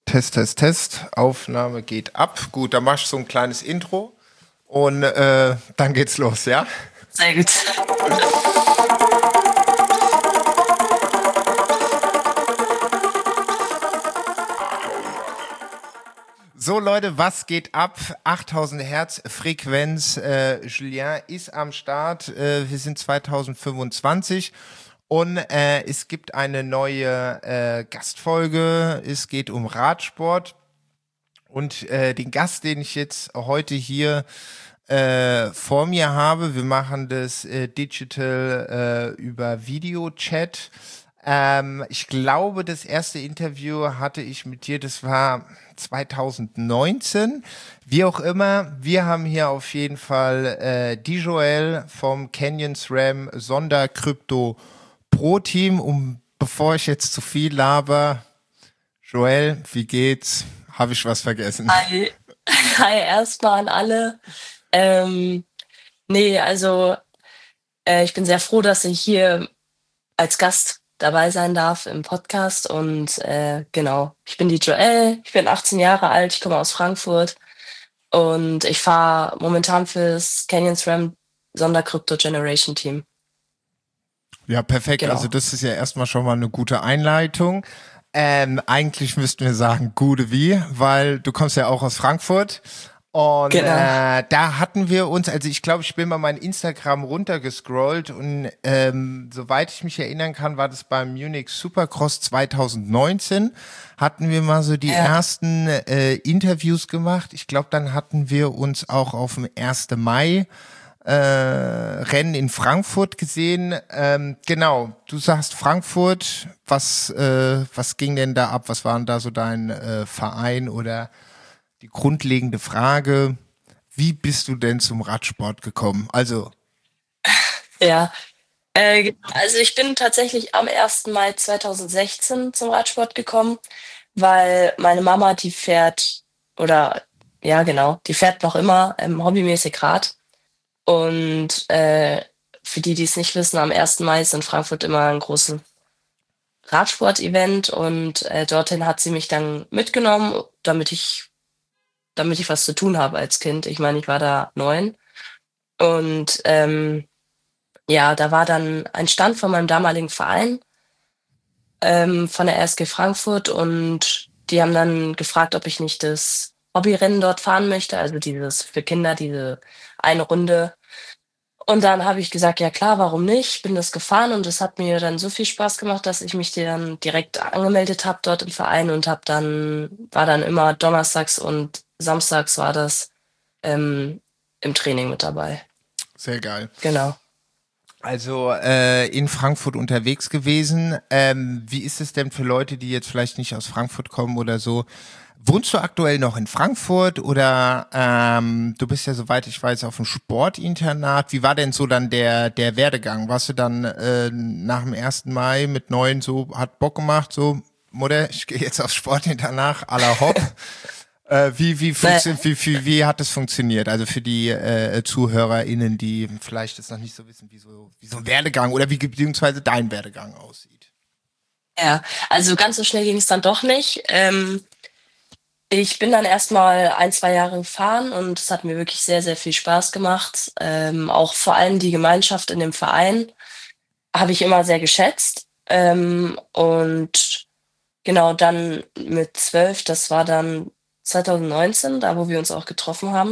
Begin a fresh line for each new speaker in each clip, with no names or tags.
Test, Test, Test. Aufnahme geht ab. Gut, dann mach ich so ein kleines Intro und dann geht's los, ja?
Sehr gut.
So Leute, was geht ab? 8000 Hertz Frequenz. Julien ist am Start. Wir sind 2025 und es gibt eine neue Gastfolge. Es geht um Radsport und den Gast, den ich jetzt heute hier vor mir habe, wir machen das digital über Videochat. Ich glaube, das erste Interview hatte ich mit dir, das war 2019. Wie auch immer, wir haben hier auf jeden Fall die Joel vom Canyon SRAM Sonderkrypto Pro Team. Und bevor ich jetzt zu viel laber, Joel, wie geht's? Habe ich was vergessen?
Hi, hi erstmal an alle. Ähm, nee, also ich bin sehr froh, dass ich hier als Gast dabei sein darf im Podcast. Und genau, ich bin die Joelle, ich bin 18 Jahre alt, ich komme aus Frankfurt und ich fahre momentan fürs Canyon SRAM Sondercrypto Generation Team.
Ja, perfekt. Also
Genau.
das ist ja erstmal schon mal eine gute Einleitung. Eigentlich müssten wir sagen, gute wie, weil du kommst ja auch aus Frankfurt. Und
Genau.
da hatten wir uns, also ich glaube, ich bin mal mein Instagram runtergescrollt und soweit ich mich erinnern kann, war das beim Munich Supercross 2019. Hatten wir mal so die
Ja,
ersten Interviews gemacht. Ich glaube, dann hatten wir uns auch auf dem 1. Mai Rennen in Frankfurt gesehen. Genau, du sagst Frankfurt. Was ging denn da ab? Was waren da so dein Verein oder die grundlegende Frage? Wie bist du denn zum Radsport gekommen? Also,
ja. Also ich bin tatsächlich am 1. Mai 2016 zum Radsport gekommen, weil meine Mama, die fährt, oder ja genau, die fährt noch immer hobbymäßig Rad. Und für die, die es nicht wissen, am 1. Mai ist in Frankfurt immer ein großes Radsport-Event und dorthin hat sie mich dann mitgenommen, damit ich was zu tun habe als Kind. Ich meine, ich war da 9 und ja, da war dann ein Stand von meinem damaligen Verein, von der RSG Frankfurt, und die haben dann gefragt, ob ich nicht das Hobbyrennen dort fahren möchte, also dieses für Kinder, diese eine Runde. Und dann habe ich gesagt: „Ja klar, warum nicht?“ Bin das gefahren und es hat mir dann so viel Spaß gemacht, dass ich mich dann direkt angemeldet habe dort im Verein und war dann immer donnerstags und samstags war das, ähm, im Training mit dabei.
sehr geil.
Genau.
Also in Frankfurt unterwegs gewesen. Wie ist es denn für Leute, die jetzt vielleicht nicht aus Frankfurt kommen oder so? Wohnst du aktuell noch in Frankfurt oder du bist ja, soweit ich weiß, auf dem Sportinternat. Wie war denn so dann der Werdegang? Warst du dann nach dem 1. Mai mit 9 so, hat Bock gemacht, so, Mutter, ich gehe jetzt aufs Sportinternat à la Hopp.
Ne,
Wie hat es funktioniert? Also für die ZuhörerInnen, die vielleicht jetzt noch nicht so wissen, wie so ein Werdegang oder wie beziehungsweise dein Werdegang aussieht.
ja, also ganz so schnell ging es dann doch nicht. Ich bin dann erst mal 1, 2 Jahre gefahren und es hat mir wirklich sehr, sehr viel Spaß gemacht. Auch vor allem die Gemeinschaft in dem Verein habe ich immer sehr geschätzt. Und genau, dann mit 12, das war dann 2019, da wo wir uns auch getroffen haben,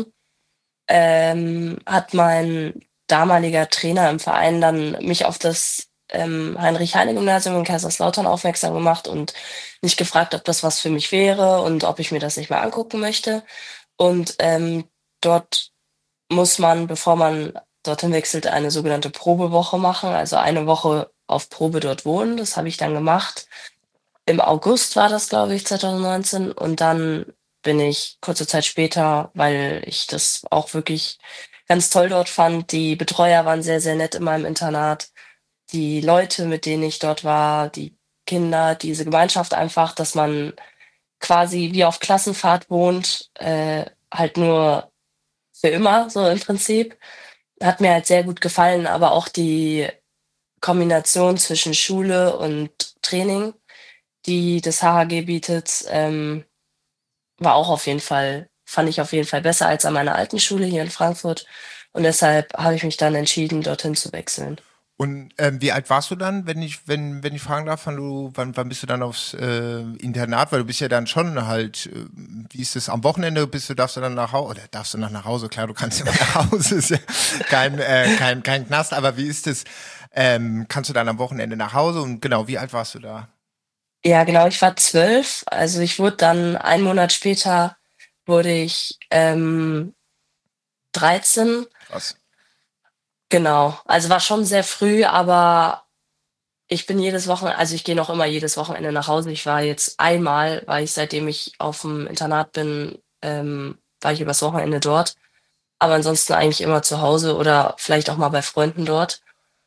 hat mein damaliger Trainer im Verein dann mich auf das Heinrich-Heine-Gymnasium in Kaiserslautern aufmerksam gemacht und mich gefragt, ob das was für mich wäre und ob ich mir das nicht mal angucken möchte. Und dort muss man, bevor man dorthin wechselt, eine sogenannte Probewoche machen, also eine Woche auf Probe dort wohnen. Das habe ich dann gemacht. Im August war das, glaube ich, 2019. Und dann bin ich kurze Zeit später, weil ich das auch wirklich ganz toll dort fand. Die Betreuer waren sehr, sehr nett in meinem Internat. Die Leute, mit denen ich dort war, die Kinder, diese Gemeinschaft einfach, dass man quasi wie auf Klassenfahrt wohnt, halt nur für immer, so im Prinzip. Hat mir halt sehr gut gefallen, aber auch die Kombination zwischen Schule und Training, die das HHG bietet. war auch auf jeden Fall fand ich auf jeden Fall besser als an meiner alten Schule hier in Frankfurt und deshalb habe ich mich dann entschieden, dorthin zu wechseln.
Und wie alt warst du dann, wenn ich fragen darf, wann bist du dann aufs Internat? Weil du bist ja dann schon halt, wie ist es, am Wochenende darfst du dann nach Hause, oder darfst du nach Hause? Klar, du kannst immer nach Hause, ist ja kein Knast, aber wie ist es? Kannst du dann am Wochenende nach Hause und genau, wie alt warst du da?
Ja, genau, ich war 12, also ich wurde dann einen Monat später wurde ich, 13.
Krass.
Genau. Also, war schon sehr früh, aber ich gehe noch immer jedes Wochenende nach Hause. War ich, seitdem ich auf'm Internat bin, war ich übers Wochenende dort, aber ansonsten eigentlich immer zu Hause oder vielleicht auch mal bei Freunden dort.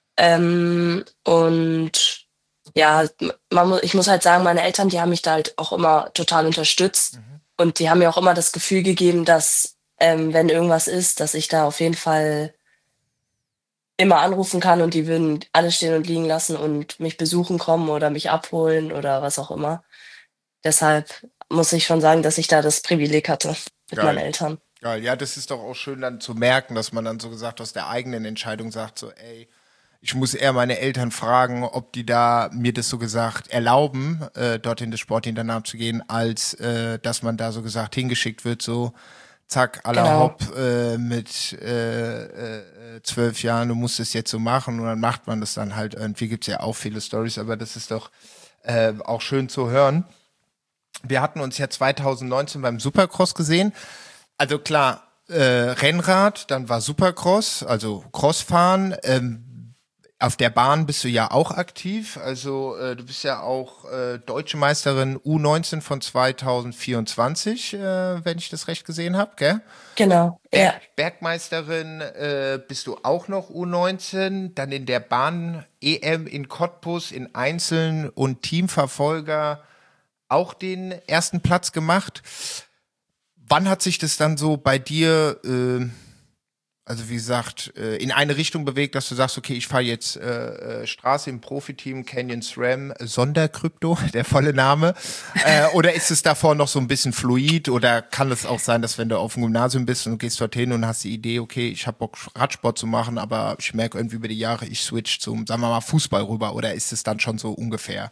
Und ja, ich muss halt sagen, meine Eltern, die haben mich da halt auch immer total unterstützt
Mhm.
und die haben mir auch immer das Gefühl gegeben, dass, wenn irgendwas ist, dass ich da auf jeden Fall immer anrufen kann und die würden alles stehen und liegen lassen und mich besuchen kommen oder mich abholen oder was auch immer. Deshalb muss ich schon sagen, dass ich da das Privileg hatte mit meinen
Geil.
Eltern.
Geil. Ja, das ist doch auch schön dann zu merken, dass man dann so gesagt aus der eigenen Entscheidung sagt, so, ey, ich muss eher meine Eltern fragen, ob die da mir das so gesagt erlauben, dort in das Sportinternat zu gehen, als dass man da so gesagt hingeschickt wird, so zack, à la
Genau.
hopp, mit 12 Jahren, du musst es jetzt so machen und dann macht man das dann halt. Irgendwie gibt's ja auch viele Stories, aber das ist doch auch schön zu hören. Wir hatten uns ja 2019 beim Supercross gesehen. Also klar, Rennrad, dann war Supercross, also Crossfahren. Auf der Bahn bist du ja auch aktiv. Also du bist ja auch Deutsche Meisterin U19 von 2024, wenn ich das recht gesehen habe, gell?
Genau, ja.
Bergmeisterin bist du auch noch U19, dann in der Bahn EM in Cottbus in Einzeln und Teamverfolger auch den ersten Platz gemacht. Wann hat sich das dann so bei dir, also wie gesagt, in eine Richtung bewegt, dass du sagst, okay, ich fahre jetzt Straße im Profiteam, Canyon SRAM, Sonderkrypto, der volle Name? Oder ist es davor noch so ein bisschen fluid? Oder kann es auch sein, dass wenn du auf dem Gymnasium bist und du gehst dorthin und hast die Idee, okay, ich habe Bock, Radsport zu machen, aber ich merke irgendwie über die Jahre, ich switch zum, sagen wir mal, Fußball rüber? Oder ist es dann schon so ungefähr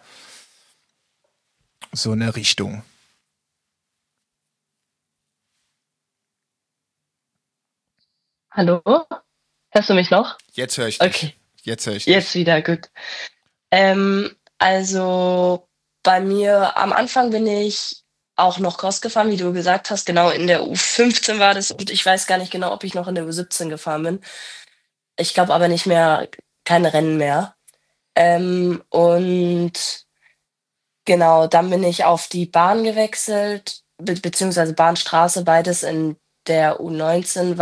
so eine Richtung?
Hallo? Hörst du mich noch?
Jetzt höre ich dich.
Okay,
Jetzt höre ich
jetzt
dich.
wieder, gut. Also, bei mir am Anfang bin ich auch noch Cross gefahren, wie du gesagt hast. Genau, in der U15 war das und ich weiß gar nicht genau, ob ich noch in der U17 gefahren bin. Ich glaube aber nicht mehr keine Rennen mehr. Und genau, dann bin ich auf die Bahn gewechselt, beziehungsweise Bahnstraße, beides in der U19,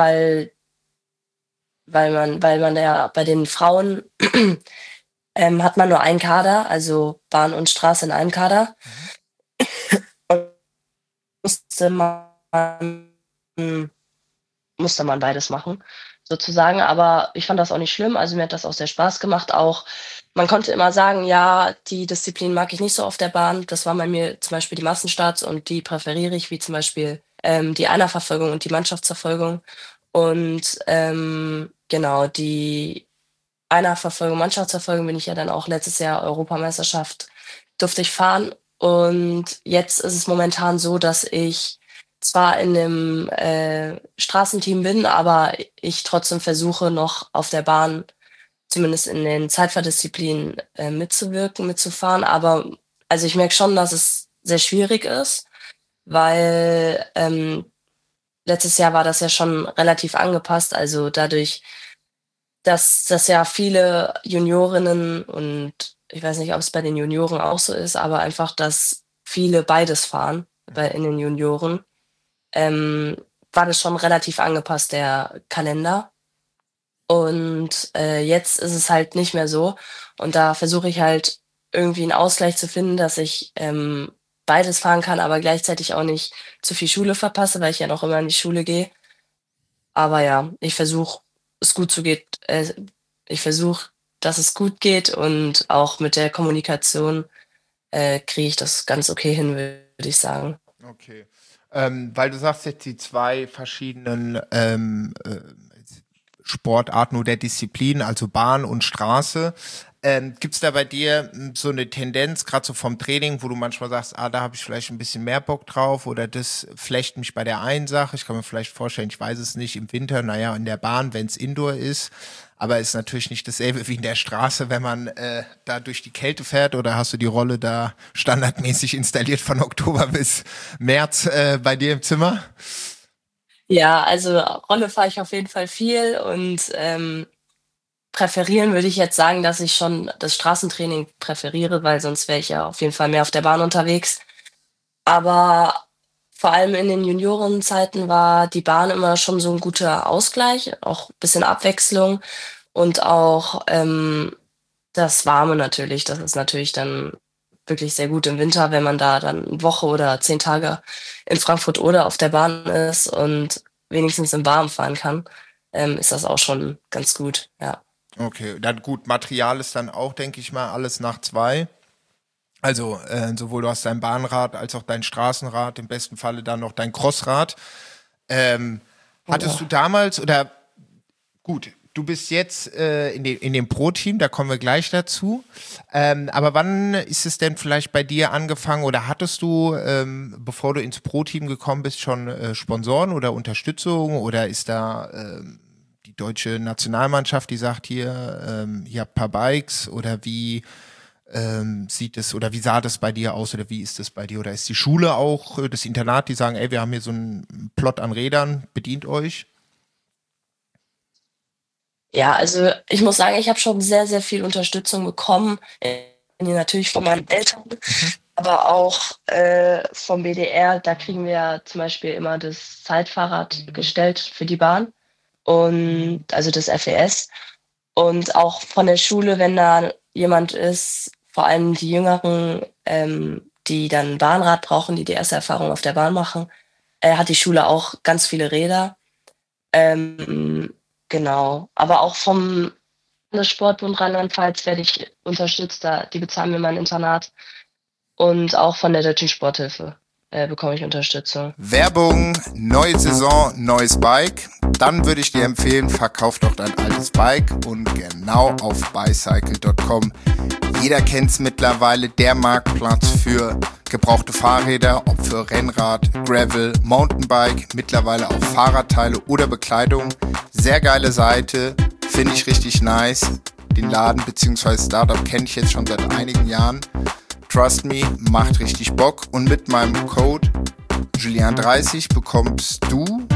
weil man ja bei den Frauen, hat man nur einen Kader, also Bahn und Straße in einem Kader.
Mhm.
Und musste man musste man beides machen, sozusagen. Aber ich fand das auch nicht schlimm. Also, mir hat das auch sehr Spaß gemacht. Auch man konnte immer sagen: „Ja, die Disziplin mag ich nicht so auf der Bahn.“ Das waren bei mir zum Beispiel die Massenstarts und die präferiere ich, wie zum Beispiel, die Einerverfolgung und die Mannschaftsverfolgung. Und, genau, die Einerverfolgung, Mannschaftsverfolgung bin ich ja dann auch letztes Jahr Europameisterschaft durfte ich fahren. Und jetzt ist es momentan so, dass ich zwar in 'nem, Straßenteam bin, aber ich trotzdem versuche, noch auf der Bahn zumindest in den Zeitfahrdisziplinen, mitzuwirken, mitzufahren. Aber also, ich merke schon, dass es sehr schwierig ist, weil, letztes Jahr war das ja schon relativ angepasst. Also, dadurch, dass ja viele Juniorinnen und ich weiß nicht, ob es bei den Junioren auch so ist, aber einfach, dass viele beides fahren in den Junioren, ähm, war das schon relativ angepasst, der Kalender. Und, jetzt ist es halt nicht mehr so. Und da versuche ich halt irgendwie einen Ausgleich zu finden, dass ich, beides fahren kann, aber gleichzeitig auch nicht zu viel Schule verpasse, weil ich ja noch immer in die Schule gehe. Aber ja, es gut zu geht ich versuche, dass es gut geht und auch mit der Kommunikation, kriege ich das ganz okay hin, würde ich sagen.
Okay. Weil du sagst jetzt die zwei verschiedenen Sportarten oder Disziplinen, also Bahn und Straße. Gibt es da bei dir so eine Tendenz, gerade so vom Training, wo du manchmal sagst, da habe ich vielleicht ein bisschen mehr Bock drauf oder das flecht mich bei der einen Sache. Ich kann mir vielleicht vorstellen, ich weiß es nicht, im Winter, naja, in der Bahn, wenn es Indoor ist, aber ist natürlich nicht dasselbe wie in der Straße, wenn man da durch die Kälte fährt, oder hast du die Rolle da standardmäßig installiert von Oktober bis März bei dir im Zimmer?
Ja, also Rolle fahre ich auf jeden Fall viel und, präferieren würde ich jetzt sagen, dass ich schon das Straßentraining präferiere, weil sonst wäre ich ja auf jeden Fall mehr auf der Bahn unterwegs. Aber vor allem in den Juniorenzeiten war die Bahn immer schon so 'n guter Ausgleich, auch bisschen Abwechslung und auch, das Warme natürlich. Das ist natürlich dann wirklich sehr gut im Winter, wenn man da dann 'ne Woche oder 10 Tage in Frankfurt Oder auf der Bahn ist und wenigstens im Warmen fahren kann, ist das auch schon ganz gut, ja.
Okay, dann gut, Material ist dann auch, denke ich mal, alles nach zwei. Also sowohl du hast dein Bahnrad als auch dein Straßenrad, im besten Falle dann noch dein Crossrad. Hattest
Genau.
du damals oder gut, du bist jetzt in dem Pro-Team, da kommen wir gleich dazu. Aber wann ist es denn vielleicht bei dir angefangen oder hattest du, bevor du ins Pro-Team gekommen bist, schon Sponsoren oder Unterstützung oder ist da die deutsche Nationalmannschaft, die sagt hier habt ein paar Bikes oder wie sieht es oder wie sah das bei dir aus oder wie ist es bei dir? Oder ist die Schule auch, das Internat, die sagen, ey, wir haben hier so einen Plot an Rädern, bedient euch?
Ja, also ich muss sagen, ich habe schon sehr, sehr viel Unterstützung bekommen, natürlich von meinen Eltern,
Mhm.
aber auch, vom BDR. Da kriegen wir zum Beispiel immer das Zeitfahrrad gestellt für die Bahn und also das FES. Und auch von der Schule, wenn da jemand ist, vor allem die Jüngeren, die dann 'n Bahnrad brauchen, die die erste Erfahrung auf der Bahn machen, hat die Schule auch ganz viele Räder. Ähm, genau. Aber auch vom Landessportbund Rheinland-Pfalz werde ich unterstützt, da die bezahlen mir mein Internat und auch von der Deutschen Sporthilfe, bekomme ich Unterstützung.
Werbung, neue Saison, neues Bike. Dann würde ich dir empfehlen, verkauf doch dein altes Bike und genau auf bicycle.com. Jeder kennt es mittlerweile, der Marktplatz für gebrauchte Fahrräder, ob für Rennrad, Gravel, Mountainbike, mittlerweile auch Fahrradteile oder Bekleidung. Sehr geile Seite, finde ich richtig nice. Den Laden bzw. Startup kenne ich jetzt schon seit einigen Jahren. Trust me, macht richtig Bock und mit meinem Code Julian30 bekommst du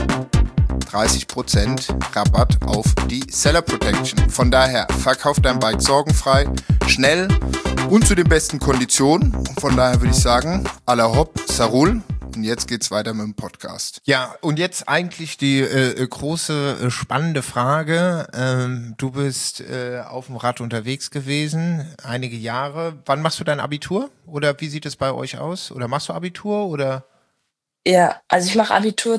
30% Rabatt auf die Seller Protection. Von daher, verkauf dein Bike sorgenfrei, schnell und zu den besten Konditionen. Und von daher würde ich sagen, à la hopp, Sarul. Und jetzt geht's weiter mit dem Podcast. Ja, und jetzt eigentlich die große, spannende Frage. Du bist auf dem Rad unterwegs gewesen, einige Jahre. Wann machst du dein Abitur? Oder wie sieht es bei euch aus? Oder machst du Abitur? Oder?
Ja, also ich mache Abitur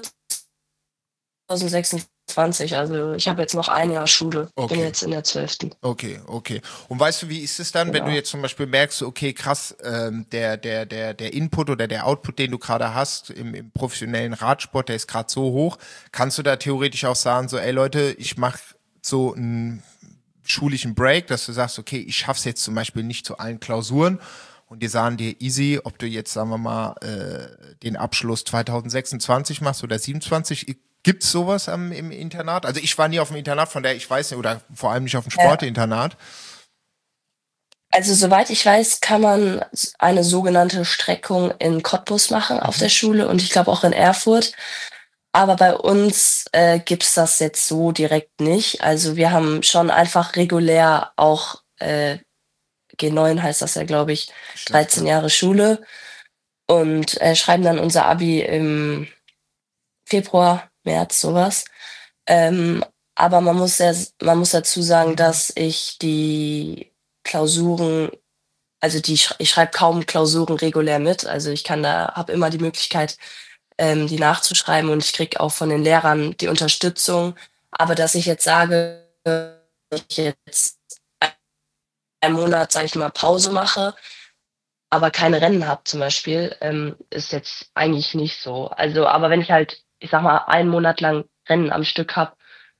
2026, also ich habe jetzt noch ein Jahr Schule. Ich bin
Okay.
jetzt in der 12.
Okay, okay. Und weißt du, wie ist es dann, wenn du
Genau.
jetzt zum Beispiel merkst, okay, krass, der Input oder der Output, den du gerade hast im professionellen Radsport, der ist gerade so hoch, kannst du da theoretisch auch sagen, so, ey Leute, ich mache so einen schulischen Break, dass du sagst, okay, ich schaff's jetzt zum Beispiel nicht zu allen Klausuren und die sagen dir easy, ob du jetzt, sagen wir mal, den Abschluss 2026 machst oder 27. Gibt's sowas im Internat? Also ich war nie auf dem Internat, von daher ich weiß nicht, oder vor allem nicht auf dem
Ja.
Sportinternat.
Also soweit ich weiß, kann man eine sogenannte Streckung in Cottbus machen auf
Mhm.
der Schule und ich glaube auch in Erfurt. Aber bei uns, gibt's das jetzt so direkt nicht. Also, wir haben schon einfach regulär auch, G9 heißt das ja, glaube ich,
Stimmt,
13
ja.
Jahre Schule und, schreiben dann unser Abi im Februar, März, sowas. Aber man muss dazu sagen, dass ich die Klausuren also ich schreibe kaum Klausuren regulär mit. Also, ich kann da habe immer die Möglichkeit, die nachzuschreiben und ich kriege auch von den Lehrern die Unterstützung. Aber dass ich jetzt sage, ich jetzt einen Monat, sage ich mal, Pause mache, aber keine Rennen habe zum Beispiel, ist jetzt eigentlich nicht so. Also, aber wenn ich halt, ich sag mal, einen Monat lang Rennen am Stück habe,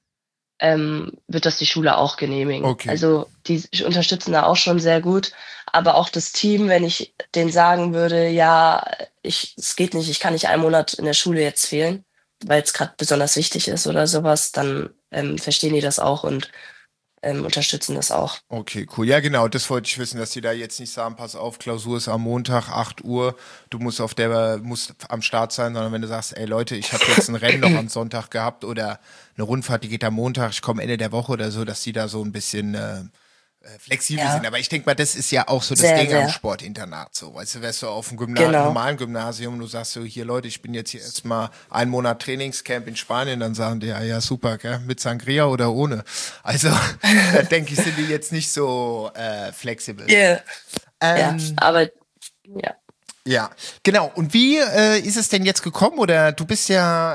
wird das die Schule auch genehmigen.
Okay.
Also die unterstützen da auch schon sehr gut. Aber auch das Team, wenn ich denen sagen würde, ja, es geht nicht, ich kann nicht einen Monat in der Schule jetzt fehlen, weil es gerade besonders wichtig ist oder sowas, dann verstehen die das auch und unterstützen das auch.
Okay, cool. Ja, genau, das wollte ich wissen, dass die da jetzt nicht sagen, pass auf, Klausur ist am Montag, 8 Uhr, du musst am Start sein, sondern wenn du sagst, ey Leute, ich habe jetzt ein Rennen noch am Sonntag gehabt oder eine Rundfahrt, die geht am Montag, ich komme Ende der Woche oder so, dass die da so ein bisschen flexibel sind.
Ja,
Aber ich denke mal, das ist ja auch so das
sehr,
Ding am
sehr.
Sportinternat so. Weißt du, wärst du auf einem
Genau.
normalen Gymnasium, du sagst so, hier Leute, ich bin jetzt hier erstmal einen Monat Trainingscamp in Spanien, dann sagen die, ja, ja, super, gell? Mit Sangria oder ohne. Also, da denke ich, sind die jetzt nicht so flexibel.
Ja, ja,
Ähm,
aber ja.
ja, genau. Und wie ist es denn jetzt gekommen? Oder du bist ja,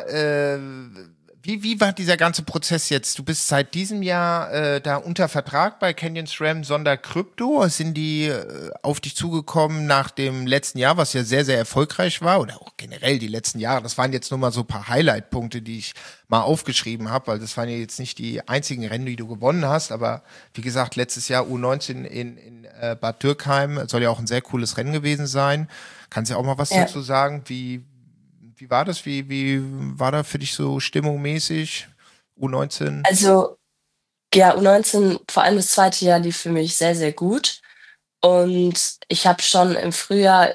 wie war dieser ganze Prozess jetzt? Du bist seit diesem Jahr da unter Vertrag bei Canyon SRAM Sonderkrypto. Sind die auf dich zugekommen nach dem letzten Jahr, was ja sehr, sehr erfolgreich war? Oder auch generell die letzten Jahre. Das waren jetzt nur mal so ein paar Highlight-Punkte, die ich mal aufgeschrieben habe, weil das waren ja jetzt nicht die einzigen Rennen, die du gewonnen hast. Aber wie gesagt, letztes Jahr U19 in Bad Dürkheim soll ja auch ein sehr cooles Rennen gewesen sein. Kannst du ja auch mal was
Ja.
dazu sagen? Wie war das? Wie war da für dich so stimmungsmäßig? U19?
Also ja, U19, vor allem das zweite Jahr lief für mich sehr, sehr gut. Und ich habe schon im Frühjahr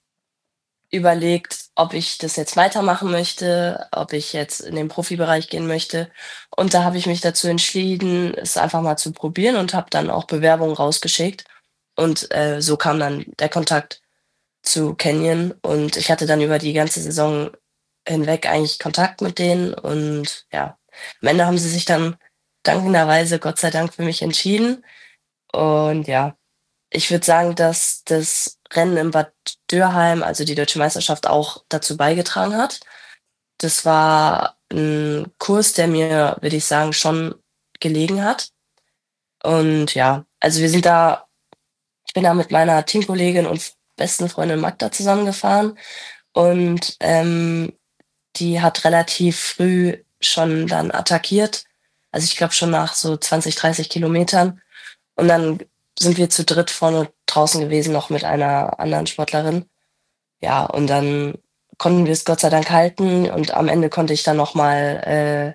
überlegt, ob ich das jetzt weitermachen möchte, ob ich jetzt in den Profibereich gehen möchte. Und da habe ich mich dazu entschieden, es einfach mal zu probieren und habe dann auch Bewerbungen rausgeschickt. Und so kam dann der Kontakt zu Canyon. Und ich hatte dann über die ganze Saison hinweg eigentlich Kontakt mit denen. Und ja, am Ende haben sie sich dann dankenderweise, Gott sei Dank, für mich entschieden. Und ja, ich würde sagen, dass das Rennen in Bad Dürheim, also die Deutsche Meisterschaft, auch dazu beigetragen hat. Das war ein Kurs, der mir, würde ich sagen, schon gelegen hat. Und ja, also ich bin da mit meiner Teamkollegin und besten Freundin Magda zusammengefahren und die hat relativ früh schon dann attackiert. Also ich glaube schon nach so 20, 30 Kilometern. Und dann sind wir zu dritt vorne draußen gewesen, noch mit einer anderen Sportlerin. Ja, und dann konnten wir es Gott sei Dank halten und am Ende konnte ich dann noch mal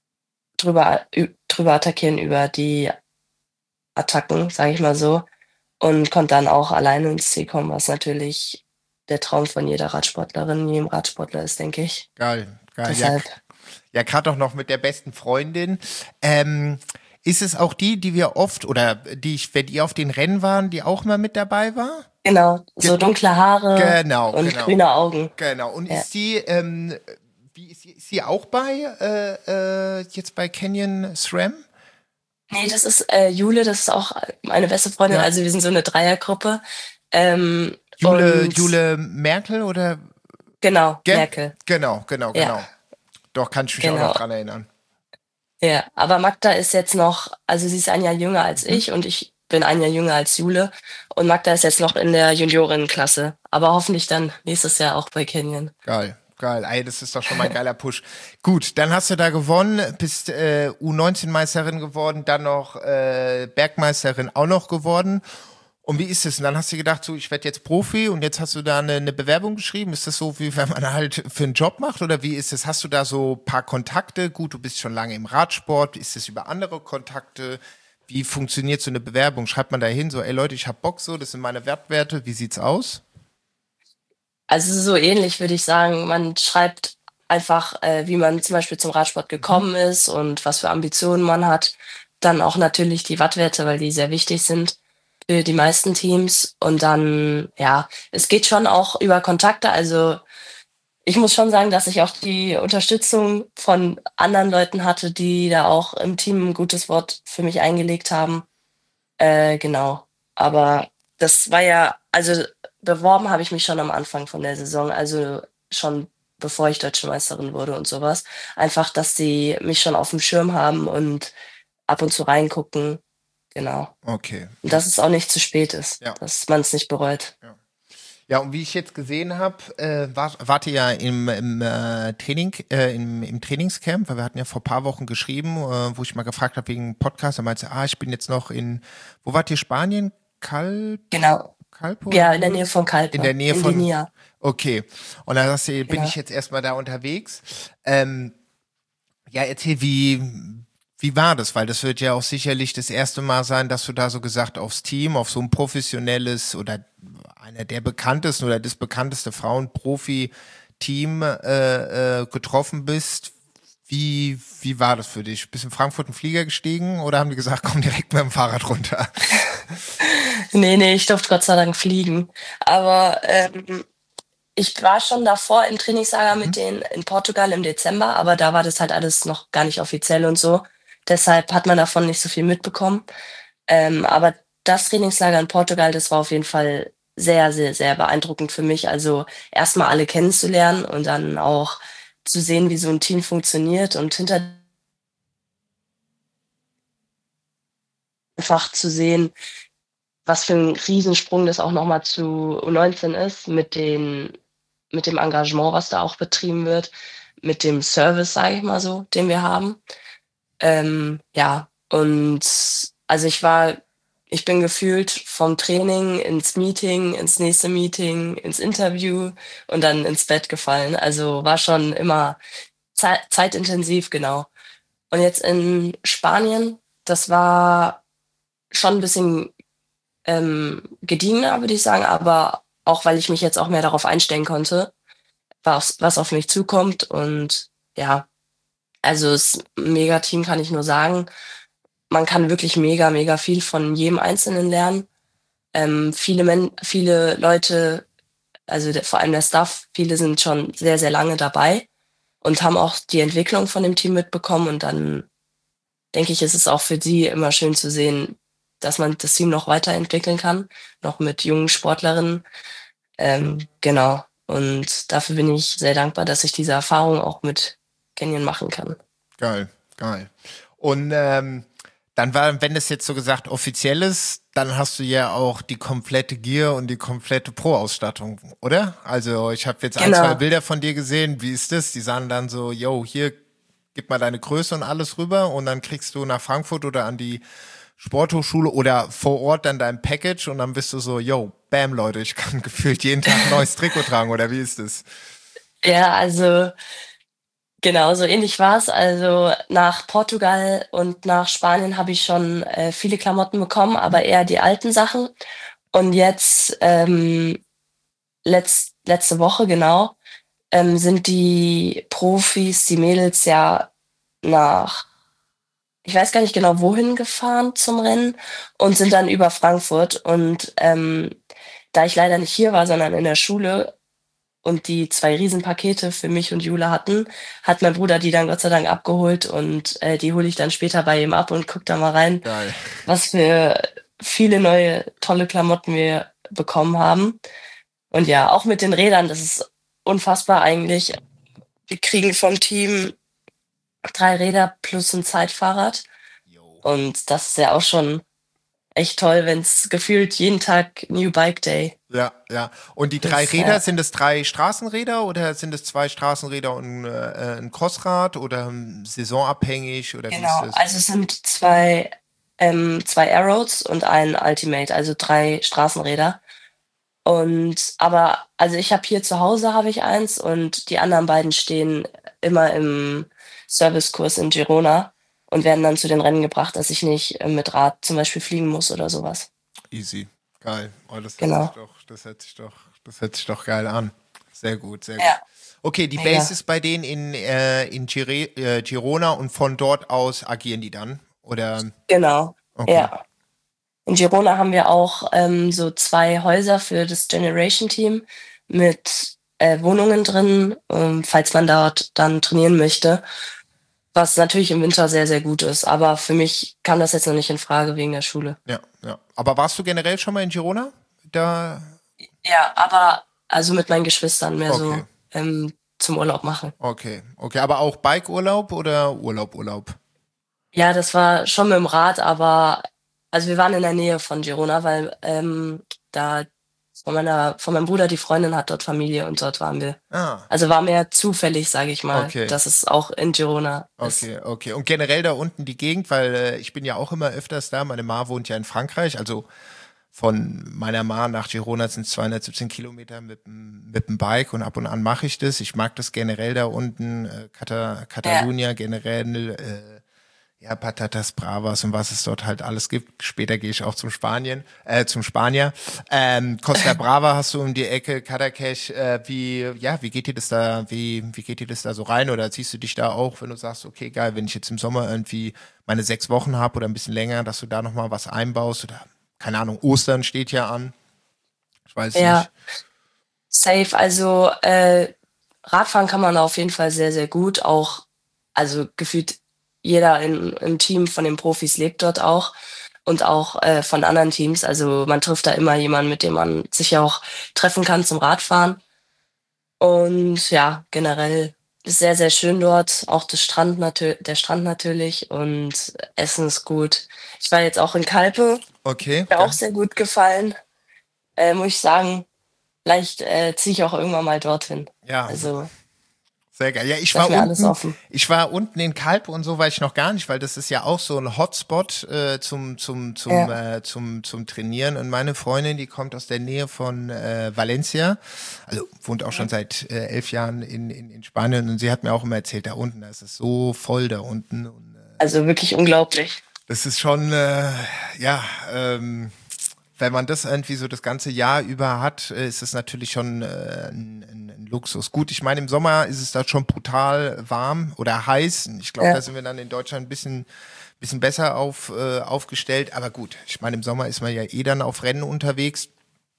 drüber attackieren über die Attacken, sage ich mal so, und konnte dann auch alleine ins Ziel kommen, was natürlich der Traum von jeder Radsportlerin, jedem Radsportler ist, denke ich.
Geil, geil. Ja,
Deshalb
ja, gerade auch noch mit der besten Freundin. Ist es auch die wir oft, oder wenn die auf den Rennen waren, die auch mal mit dabei war?
genau,
Ge
so dunkle Haare
genau,
und
genau.
grüne Augen.
Genau. Und
Ja.
ist sie auch jetzt bei Canyon SRAM?
Ne, das ist, Jule, das ist auch meine beste Freundin.
Ja.
Also, wir sind so 'ne Dreiergruppe.
Jule,
Und
Jule Merkel oder?
genau,
Gell?
Merkel.
Genau, genau,
Ja,
genau. Doch, kann ich mich auch noch
genau.
dran erinnern.
Ja, aber Magda ist jetzt noch, also, sie ist ein Jahr jünger als
Mhm.
ich und ich bin ein Jahr jünger als Jule und Magda ist jetzt noch in der Juniorinnenklasse, aber hoffentlich dann nächstes Jahr auch bei Canyon.
Geil, geil. Ey, das ist doch schon mal ein geiler Push. Gut, dann hast du da gewonnen, bist U19-Meisterin geworden, dann noch Bergmeisterin auch noch geworden. Und wie ist es? Und dann hast du gedacht, so, ich werde jetzt Profi und jetzt hast du da eine Bewerbung geschrieben. Ist das so, wie wenn man halt für einen Job macht oder wie ist es? Hast du da so ein paar Kontakte? Gut, du bist schon lange im Radsport. Ist es über andere Kontakte? Wie funktioniert so eine Bewerbung? Schreibt man da hin so, ey Leute, ich hab Bock so, das sind meine Wertwerte. Wie sieht's aus?
Also, so ähnlich würde ich sagen. Man schreibt einfach, wie man zum Beispiel zum Radsport
Mhm.
gekommen ist und was für Ambitionen man hat. Dann auch natürlich die Wattwerte, weil die sehr wichtig sind für die meisten Teams. Und dann, ja, es geht schon auch über Kontakte. Also, ich muss schon sagen, dass ich auch die Unterstützung von anderen Leuten hatte, die da auch im Team 'n gutes Wort für mich eingelegt haben. Genau. Aber das war ja, also, beworben habe ich mich schon am Anfang von der Saison, also schon bevor ich Deutsche Meisterin wurde und sowas. Einfach, dass sie mich schon auf dem Schirm haben und ab und zu reingucken, genau.
Okay.
Und dass es auch nicht zu spät ist,
Ja.
dass man es nicht bereut.
Ja. Ja, und wie ich jetzt gesehen habe, wart ihr ja im Trainingscamp, weil wir hatten ja vor ein paar Wochen geschrieben, wo ich mal gefragt habe wegen Podcast, da meinte ich bin jetzt noch wo wart ihr, Spanien?
Genau.
Calpe oder
Ja, in der
wo?
Nähe von
In der
Calpe,
Nähe
in
von,
Linia,
okay. Und dann sagst du, bin ich
genau.
jetzt erstmal da unterwegs. Ähm, ja, erzähl, wie war das? Weil das wird ja auch sicherlich das erste Mal sein, dass du da so gesagt aufs Team, auf so ein professionelles oder einer der bekanntesten oder das bekannteste Frauenprofi-Team getroffen bist. Wie war das für dich? Bist in Frankfurt in den Flieger gestiegen oder haben die gesagt, komm direkt mit dem Fahrrad runter?
Nee, ich durfte Gott sei Dank fliegen. Aber ich war schon davor im Trainingslager
Mhm.
mit denen in Portugal im Dezember, aber da war das halt alles noch gar nicht offiziell und so. Deshalb hat man davon nicht so viel mitbekommen. Aber das Trainingslager in Portugal, das war auf jeden Fall sehr, sehr, sehr beeindruckend für mich. Also erstmal alle kennenzulernen und dann auch zu sehen, wie so ein Team funktioniert und hinter einfach zu sehen, was für ein Riesensprung das auch noch mal zu U19 ist mit dem Engagement, was da auch betrieben wird, mit dem Service, sage ich mal so, den wir haben. Ja, und also ich bin gefühlt vom Training ins Meeting, ins nächste Meeting, ins Interview und dann ins Bett gefallen. Also war schon immer zeitintensiv, genau. Und jetzt in Spanien, das war schon ein bisschen gediegener, würde ich sagen, aber auch weil ich mich jetzt auch mehr darauf einstellen konnte, was auf mich zukommt. Und ja, also es ist ein Mega-Team, kann ich nur sagen. Man kann wirklich mega, mega viel von jedem Einzelnen lernen. Viele Leute, also vor allem der Staff, viele sind schon sehr, sehr lange dabei und haben auch die Entwicklung von dem Team mitbekommen. Und dann denke ich, ist es auch für sie immer schön zu sehen, dass man das Team noch weiterentwickeln kann, noch mit jungen Sportlerinnen. Genau. Und dafür bin ich sehr dankbar, dass ich diese Erfahrung auch mit Canyon machen kann.
Geil, geil. Und dann war, wenn es jetzt so gesagt offiziell ist, dann hast du ja auch die komplette Gear und die komplette Pro-Ausstattung, oder? Also ich habe jetzt ein, zwei
Genau.
Bilder von dir gesehen. Wie ist das? Die sahen dann so, yo, hier, gib mal deine Größe und alles rüber und dann kriegst du nach Frankfurt oder an die Sporthochschule oder vor Ort dann dein Package und dann bist du so, yo, bam, Leute, ich kann gefühlt jeden Tag ein neues Trikot tragen, oder wie ist das?
Ja, also genau, so ähnlich war's. Also nach Portugal und nach Spanien habe ich schon viele Klamotten bekommen,
Mhm.
aber eher die alten Sachen. Und jetzt letzte Woche genau sind die Profis, die Mädels ja nach, ich weiß gar nicht genau wohin gefahren zum Rennen und sind dann über Frankfurt. Und da ich leider nicht hier war, sondern in der Schule und die zwei Riesenpakete für mich und Jule hatten, hat mein Bruder die dann Gott sei Dank abgeholt und die hole ich dann später bei ihm ab und guck da mal rein,
Geil.
was für viele neue tolle Klamotten wir bekommen haben. Und ja, auch mit den Rädern, das ist unfassbar eigentlich. Wir kriegen vom Team 3 Räder plus ein Zeitfahrrad.
Yo.
Und das ist ja auch schon echt toll, wenn es gefühlt jeden Tag New Bike Day
Ja, ja. Und die drei
ist.
Räder,
Ja,
sind es drei Straßenräder oder sind es zwei Straßenräder und ein Crossrad oder saisonabhängig oder wie ist
genau.
das?
Also es sind zwei Aeroads und ein Ultimate, also 3 Straßenräder. Und aber also ich habe hier zu Hause habe ich eins und die anderen beiden stehen immer im Servicekurs in Girona und werden dann zu den Rennen gebracht, dass ich nicht mit Rad zum Beispiel fliegen muss oder sowas.
Easy. Geil. Oh,
Genau.
das hört sich doch geil an. Sehr gut, sehr gut.
Ja,
Okay, die Base
mega.
ist bei denen in Girona und von dort aus agieren die dann? Oder?
Genau.
Okay.
Ja. In Girona haben wir auch so 2 Häuser für das Generation Team mit Wohnungen drin, falls man dort dann trainieren möchte. Was natürlich im Winter sehr, sehr gut ist. Aber für mich kam das jetzt noch nicht in Frage wegen der Schule.
Ja, ja. Aber warst du generell schon mal in Girona? Da?
Ja, aber also mit meinen Geschwistern mehr
Okay.
so zum Urlaub machen.
Okay. Okay. Aber auch Bikeurlaub oder Urlaub?
Ja, das war schon mit dem Rad, aber also wir waren in der Nähe von Girona, weil da von meinem Bruder, die Freundin hat dort Familie und dort waren wir.
Ah,
Also war mehr zufällig, sage ich mal,
okay.
dass es auch in Girona ist.
Okay, okay. Und generell da unten die Gegend, weil ich bin ja auch immer öfters da. Meine Ma wohnt ja in Frankreich, also von meiner Ma nach Girona sind es 217 Kilometer mit dem Bike und ab und an mache ich das. Ich mag das generell da unten,
Ja,
Catalunya generell, ja, Patatas Bravas und was es dort halt alles gibt. Später gehe ich auch zum Spanier. Costa Brava hast du um die Ecke, Cadaqués, wie geht dir das da, wie geht dir das da so rein? Oder ziehst du dich da auch, wenn du sagst, okay, geil, wenn ich jetzt im Sommer irgendwie meine 6 Wochen habe oder ein bisschen länger, dass du da nochmal was einbaust oder, keine Ahnung, Ostern steht ja an. Ich weiß nicht.
ja, safe. Also Radfahren kann man auf jeden Fall sehr, sehr gut. Auch, also gefühlt jeder im Team von den Profis lebt dort auch und auch von anderen Teams. Also man trifft da immer jemanden, mit dem man sich ja auch treffen kann zum Radfahren. Und ja, generell ist sehr, sehr schön dort. Auch der Strand natürlich und Essen ist gut. Ich war jetzt auch in Kalpe,
Okay,
mir auch
geil.
sehr gut gefallen. Muss ich sagen, vielleicht ziehe ich auch irgendwann mal dorthin.
Ja,
Also
sehr geil. Ja,
lass mir alles offen.
ich war unten in Kalpe und so war ich noch gar nicht, weil das ist ja auch so ein Hotspot
Ja,
zum Trainieren. Und meine Freundin, die kommt aus der Nähe von Valencia, also wohnt auch schon seit 11 Jahren in Spanien und sie hat mir auch immer erzählt, da unten, da ist es so voll da unten. Und
also wirklich unglaublich.
das ist schon, ja, wenn man das irgendwie so das ganze Jahr über hat, ist es natürlich schon ein Luxus. Gut, ich meine, im Sommer ist es da schon brutal warm oder heiß. Ich glaube, da
Ja,
sind wir dann in Deutschland bisschen besser aufgestellt. Aber gut, ich meine, im Sommer ist man ja eh dann auf Rennen unterwegs.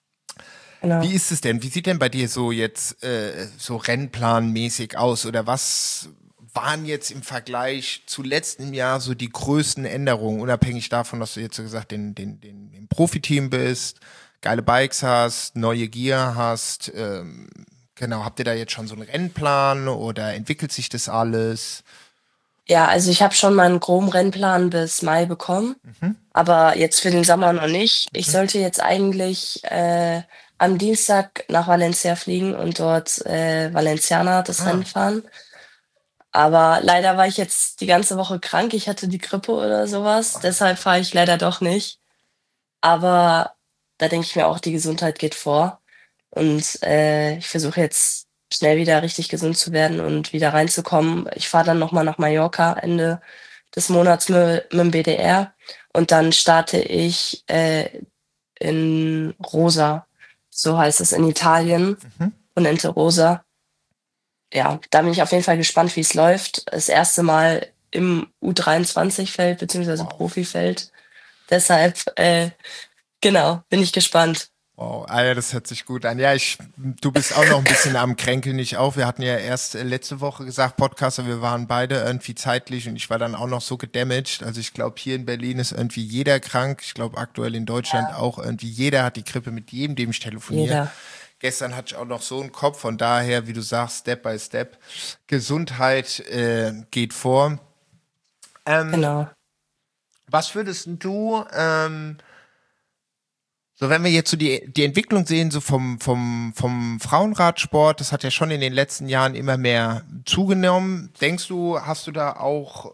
Wie
genau.
ist es denn? Wie sieht denn bei dir so jetzt so rennplanmäßig aus? Oder was waren jetzt im Vergleich zu letztem Jahr so die größten Änderungen, unabhängig davon, dass du jetzt so gesagt im Profiteam bist, geile Bikes hast, neue Gear hast? Genau, habt ihr da jetzt schon so einen Rennplan oder entwickelt sich das alles?
Ja, also ich habe schon meinen groben Rennplan bis Mai bekommen,
Mhm,
aber jetzt für den Sommer noch nicht. Ich
mhm.
sollte jetzt eigentlich am Dienstag nach Valencia fliegen und dort Valenciana das Rennen
Ah,
fahren. Aber leider war ich jetzt die ganze Woche krank. Ich hatte die Grippe oder sowas. Deshalb fahre ich leider doch nicht. Aber da denke ich mir auch, die Gesundheit geht vor. Und ich versuche jetzt schnell wieder richtig gesund zu werden und wieder reinzukommen. Ich fahre dann nochmal nach Mallorca Ende des Monats mit dem BDR. Und dann starte ich in Rosa, so heißt es in Italien,
mhm.
Ponente Rosa. Ja, da bin ich auf jeden Fall gespannt, wie es läuft. Das erste Mal im U23-Feld beziehungsweise
Wow.
Profifeld. Deshalb, genau, bin ich gespannt.
Wow, ah ja, das hört sich gut an. Ja, du bist auch noch ein bisschen am Kränkeln, nicht auch. Wir hatten ja erst letzte Woche gesagt, Podcaster, wir waren beide irgendwie zeitlich und ich war dann auch noch so gedamaged. Also ich glaube, hier in Berlin ist irgendwie jeder krank. Ich glaube, aktuell in Deutschland
Ja,
auch irgendwie jeder hat die Grippe mit jedem, dem ich telefoniere.
jeder.
Gestern hatte ich auch noch so einen Kopf, von daher, wie du sagst, Step by Step. Gesundheit geht vor. Ähm,
Genau.
was würdest du so, wenn wir jetzt so die Entwicklung sehen, so vom Frauenradsport, das hat ja schon in den letzten Jahren immer mehr zugenommen. Denkst du, hast du da auch,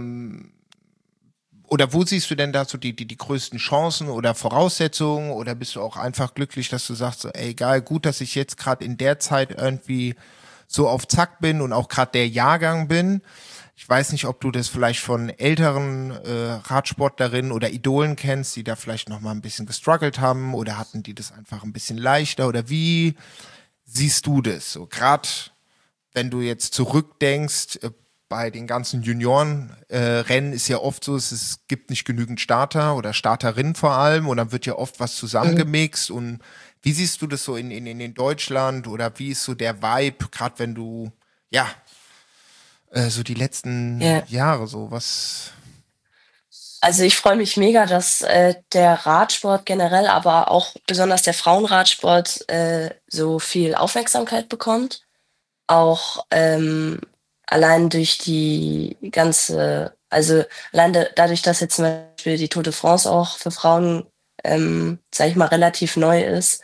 oder wo siehst du denn da so die größten Chancen oder Voraussetzungen? Oder bist du auch einfach glücklich, dass du sagst, so, ey, egal, gut, dass ich jetzt gerade in der Zeit irgendwie so auf Zack bin und auch gerade der Jahrgang bin? Ich weiß nicht, ob du das vielleicht von älteren Radsportlerinnen oder Idolen kennst, die da vielleicht noch mal ein bisschen gestruggelt haben oder hatten die das einfach ein bisschen leichter oder wie siehst du das so? Gerade wenn du jetzt zurückdenkst, bei den ganzen Junioren-Rennen ist ja oft so, es gibt nicht genügend Starter oder Starterinnen vor allem und dann wird ja oft was
Mhm.
zusammengemixt und wie siehst du das so in Deutschland oder wie ist so der Vibe, gerade wenn du, ja, so die letzten
Ja.
Jahre so, was.
Also ich freue mich mega, dass der Radsport generell, aber auch besonders der Frauenradsport so viel Aufmerksamkeit bekommt. Auch allein durch die ganze, also allein dadurch, dass jetzt zum Beispiel die Tour de France auch für Frauen, sage ich mal, relativ neu ist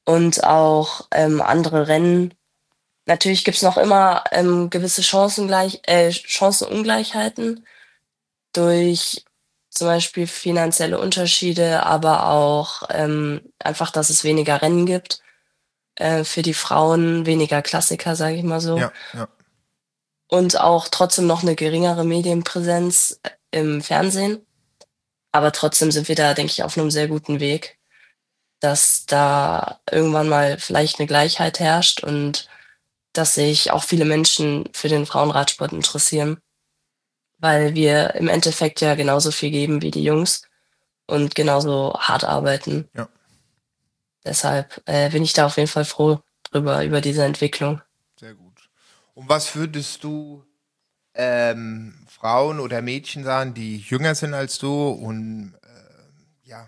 und auch, andere Rennen. Natürlich gibt's noch immer, gewisse Chancenungleichheiten durch zum Beispiel finanzielle Unterschiede, aber auch, einfach, dass es weniger Rennen gibt, für die Frauen, weniger Klassiker, sage ich mal so.
Ja, ja.
Und auch trotzdem noch 'ne geringere Medienpräsenz, im Fernsehen. Aber trotzdem sind wir da, denke ich, auf 'nem sehr guten Weg, dass da irgendwann mal vielleicht 'ne Gleichheit herrscht und dass sich auch viele Menschen für den Frauenradsport interessieren, weil wir im Endeffekt ja genauso viel geben wie die Jungs und genauso hart arbeiten.
Ja.
Deshalb, bin ich da auf jeden Fall froh drüber, über diese Entwicklung.
Sehr gut. Und was würdest du Frauen oder Mädchen sagen, die jünger sind als du und ja,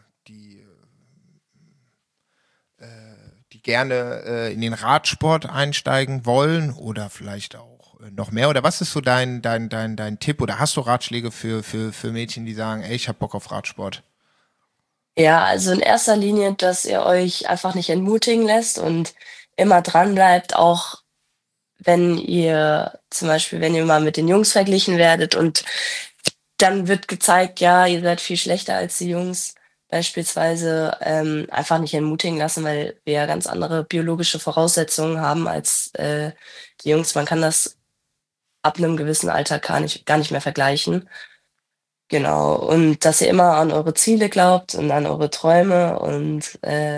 die gerne in den Radsport einsteigen wollen oder vielleicht auch noch mehr? Oder was ist so dein Tipp? Oder hast du Ratschläge für Mädchen, die sagen, ey, ich hab Bock auf Radsport?
Ja, also in erster Linie, dass ihr euch einfach nicht entmutigen lässt und immer dran bleibt, auch wenn ihr zum Beispiel, wenn ihr mal mit den Jungs verglichen werdet und dann wird gezeigt, ja, ihr seid viel schlechter als die Jungs beispielsweise, einfach nicht entmutigen lassen, weil wir ja ganz andere biologische Voraussetzungen haben als, die Jungs. Man kann das ab 'nem gewissen Alter gar nicht mehr vergleichen. Genau. Und dass ihr immer an eure Ziele glaubt und an eure Träume und,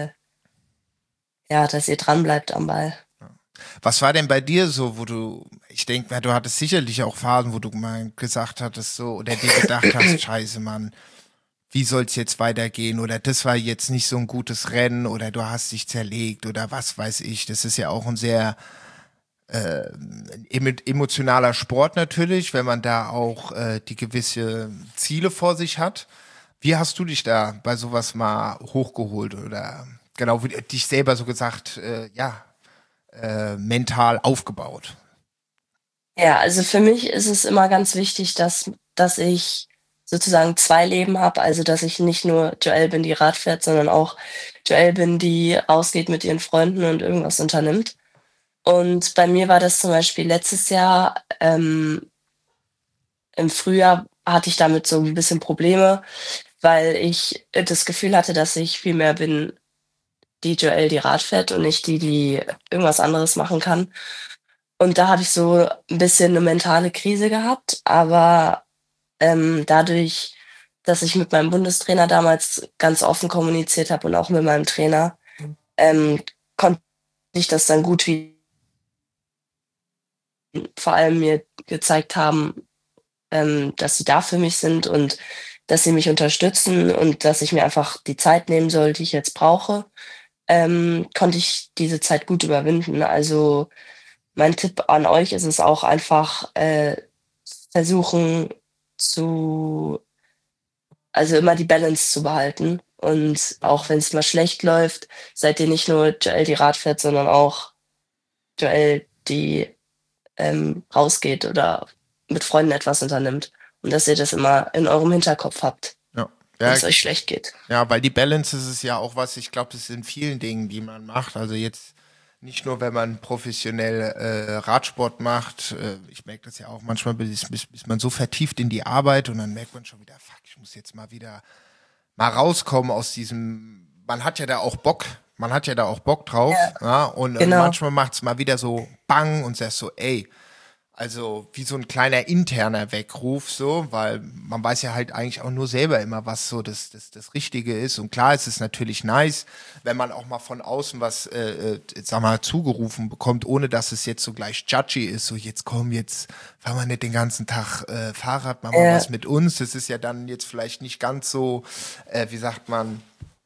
ja, dass ihr dranbleibt am Ball.
Was war denn bei dir so, wo du, ich denke mal, du hattest sicherlich auch Phasen, wo du mal gesagt hattest so oder dir gedacht hast, scheiße, Mann, wie soll's jetzt weitergehen oder das war jetzt nicht so ein gutes Rennen oder du hast dich zerlegt oder was weiß ich. Das ist ja auch ein sehr emotionaler Sport natürlich, wenn man da auch die gewisse Ziele vor sich hat. Wie hast du dich da bei sowas mal hochgeholt oder genau wie dich selber so gesagt, ja, mental aufgebaut?
Ja, also für mich ist es immer ganz wichtig, dass ich sozusagen 2 Leben habe, also dass ich nicht nur Joelle bin, die Rad fährt, sondern auch Joelle bin, die rausgeht mit ihren Freunden und irgendwas unternimmt. Und bei mir war das zum Beispiel letztes Jahr, im Frühjahr hatte ich damit so 'n bisschen Probleme, weil ich, das Gefühl hatte, dass ich viel mehr bin die Joelle, die Rad fährt und nicht die, die irgendwas anderes machen kann. Und da habe ich so 'n bisschen 'ne mentale Krise gehabt, aber, dadurch, dass ich mit meinem Bundestrainer damals ganz offen kommuniziert habe und auch mit meinem Trainer, konnte ich das dann gut wie vor allem mir gezeigt haben, dass sie da für mich sind und dass sie mich unterstützen und dass ich mir einfach die Zeit nehmen soll, die ich jetzt brauche, konnte ich diese Zeit gut überwinden. Also, mein Tipp an euch ist es auch einfach, versuchen zu also immer die Balance zu behalten. Und auch wenn es mal schlecht läuft, seid ihr nicht nur Joelle, die Rad fährt, sondern auch Joelle, die, rausgeht oder mit Freunden etwas unternimmt. Und dass ihr das immer in eurem Hinterkopf habt,
Ja.
wenn
Ja,
es euch schlecht geht.
ja, weil die Balance ist es ja auch was, ich glaube, das ist in vielen Dingen, die man macht. Also jetzt nicht nur, wenn man professionell Radsport macht. Ich merke das ja auch manchmal, bis man so vertieft in die Arbeit und dann merkt man schon wieder, fuck, ich muss jetzt mal wieder mal rauskommen aus diesem, man hat ja da auch Bock, man hat ja da auch Bock drauf,
Ja,
ja, und
genau.
manchmal macht's mal wieder so bang und sagst so, ey, also wie so ein kleiner interner Weckruf, so, weil man weiß ja halt eigentlich auch nur selber immer, was so das Richtige ist. Und klar ist es natürlich nice, wenn man auch mal von außen was, sag mal, zugerufen bekommt, ohne dass es jetzt so gleich judgy ist. So, jetzt komm, jetzt fahren wir nicht den ganzen Tag Fahrrad, mach mal
Ja,
was mit uns. Das ist ja dann jetzt vielleicht nicht ganz so, wie sagt man,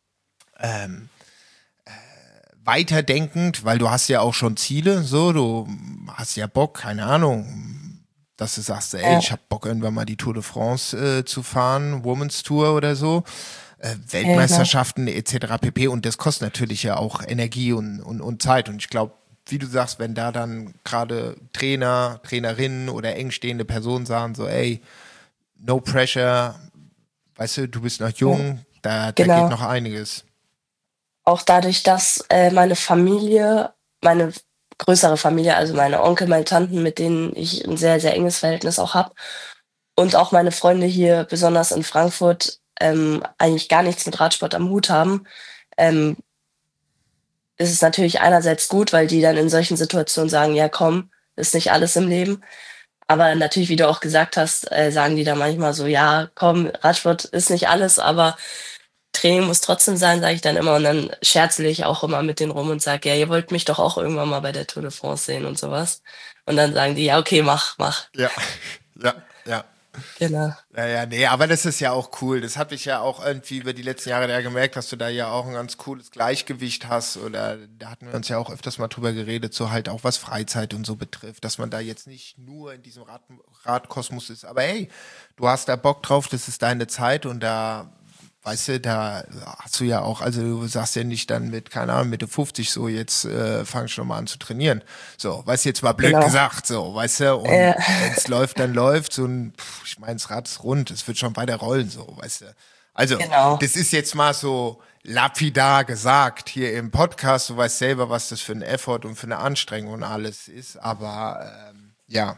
weiterdenkend, weil du hast ja auch schon Ziele, so, du hast ja Bock, keine Ahnung, dass du sagst, ey,
ja,
ich hab Bock irgendwann mal die Tour de France zu fahren, Women's Tour oder so,
ja, genau.
Weltmeisterschaften etc. pp. Und das kostet natürlich ja auch Energie und Zeit. Und ich glaube, wie du sagst, wenn da dann gerade Trainer, Trainerinnen oder eng stehende Personen sagen so, ey, no pressure, weißt du, du bist noch
Ja,
jung, da geht
genau.
noch einiges.
auch dadurch, dass, meine Familie, meine größere Familie, also meine Onkel, meine Tanten, mit denen ich ein sehr, sehr enges Verhältnis auch habe und auch meine Freunde hier, besonders in Frankfurt, eigentlich gar nichts mit Radsport am Hut haben, ähm, ist es natürlich einerseits gut, weil die dann in solchen Situationen sagen: „Ja, komm, ist nicht alles im Leben.“ Aber natürlich, wie du auch gesagt hast, sagen die dann manchmal so: „Ja, komm, Radsport ist nicht alles, aber Training muss trotzdem sein“, sage ich dann immer und dann scherzele ich auch immer mit denen rum und sage: „Ja, ihr wollt mich doch auch irgendwann mal bei der Tour de France sehen“ und so was. Und dann sagen die: „Ja, okay, mach, mach.“
Ja, ja, ja.
Genau.
Ja, ja, nee, aber das ist ja auch cool. Das habe ich ja auch irgendwie über die letzten Jahre da gemerkt, dass du da ja auch ein ganz cooles Gleichgewicht hast. Oder da hatten wir uns ja auch öfters mal drüber geredet, so halt auch was Freizeit und so betrifft, dass man da jetzt nicht nur in diesem Radkosmos ist. Aber hey, du hast da Bock drauf, das ist deine Zeit und da, weißt du, da hast du ja auch, also du sagst ja nicht dann mit, keine Ahnung, Mitte 50 so, jetzt fang ich schon mal an zu trainieren. So, weißt du, jetzt mal blöd
Genau.
gesagt, so, weißt du, und
Ja,
wenn es läuft, dann läuft so ein, ich meine, das Rad ist rund, es wird schon weiter rollen, so, weißt du. Also,
genau.
das ist jetzt mal so lapidar gesagt hier im Podcast, du weißt selber, was das für ein Effort und für eine Anstrengung und alles ist, aber ja.